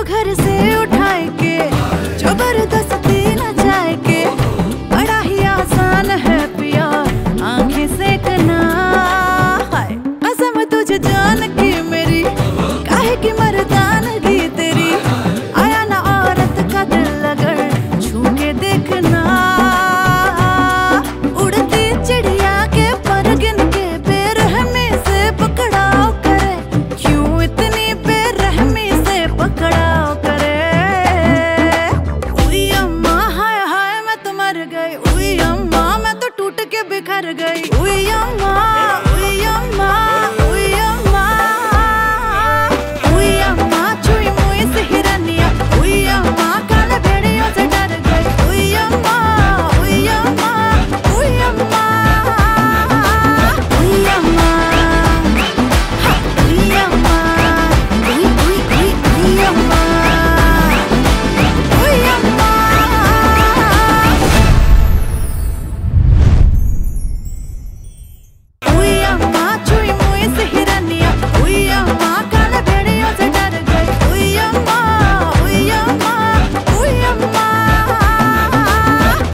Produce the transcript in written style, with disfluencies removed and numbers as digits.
घर से उठाए के जबरदस्ती न जाए के, बड़ा ही आसान है पिया आंखें सेकना। हाय कसम तुझे जान की मेरी, काहे की मर्दानगी तेरी, आया ना औरत का दिल अगर छू के देखना। उड़ती चिड़िया के पर गिन के बेरहमी से पकड़ाओ करे, क्यों इतनी बेरहमी से पकड़ाओ करे। उई अम्मा हाय हाय मैं तो मर गई, उई अम्मा मैं तो टूट के बिखर गई। उई अम्मा उई अम्मा उई अम्मा, उई अम्मा छुई मुई से हिरनिया, उई अम्मा काले भेड़ियों से डर